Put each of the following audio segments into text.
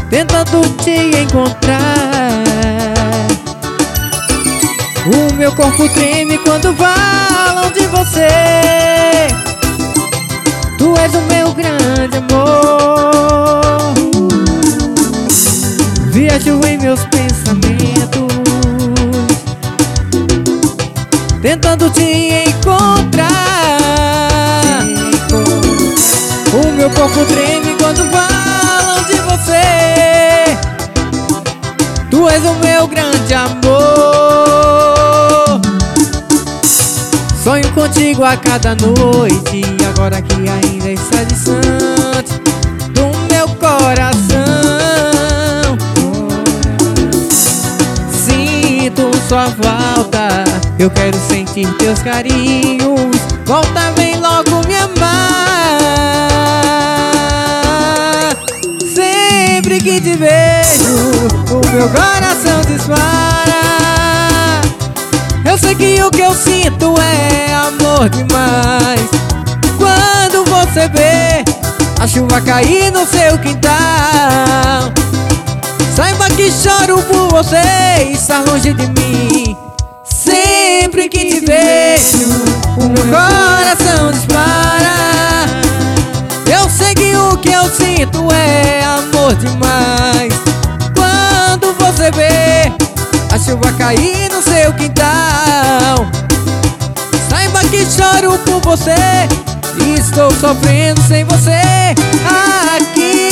tentando te encontrar. O meu corpo treme quando falam de você. Tu és o meu grande amor. Viajo em meus pensamentos, tentando te encontrar. O meu corpo treme quando falam de você. Tu és o meu grande amor. Sonho contigo a cada noite, agora que ainda está distante do meu coração. Sinto sua falta, eu quero sentir teus carinhos. Volta, vem logo me amar. Sempre que te vejo, o meu coração dispara. Eu sei que o que eu sinto é amor demais. Quando você vê a chuva cair no seu quintal, saiba que choro por você estar longe de mim. Sempre que te vejo, o meu coração dispara. Eu sei que o que eu sinto é amor demais. Quando você vê a chuva cair no seu quintal, saiba que choro por você e estou sofrendo sem você aqui.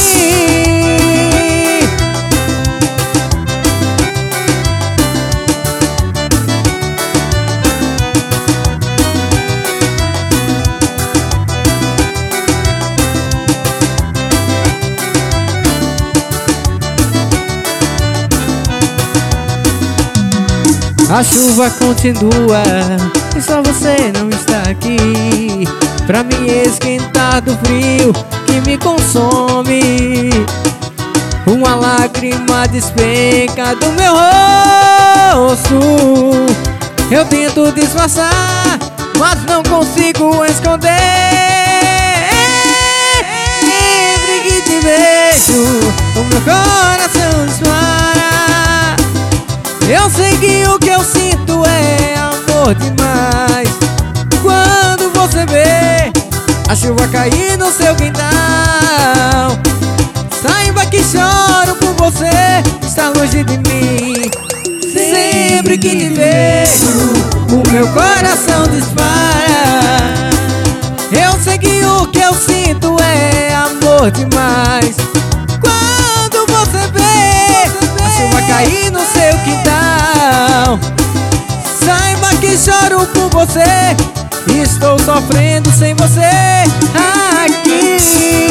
A chuva continua e só você não está aqui pra me esquentar do frio que me consome. Uma lágrima despenca do meu rosto. Eu tento disfarçar, mas não consigo esconder. Sempre que te vejo, o meu coração dispara. Eu sei que o que eu sinto é amor demais. Quando você vê a chuva cair no seu quintal, saiba que choro por você estar longe de mim. Sempre que te vejo, o meu coração dispara. Eu sei que o que eu sinto é amor demais. Quando você vê a chuva cair no seu quintal, saiba que choro por você, estou sofrendo sem você aqui.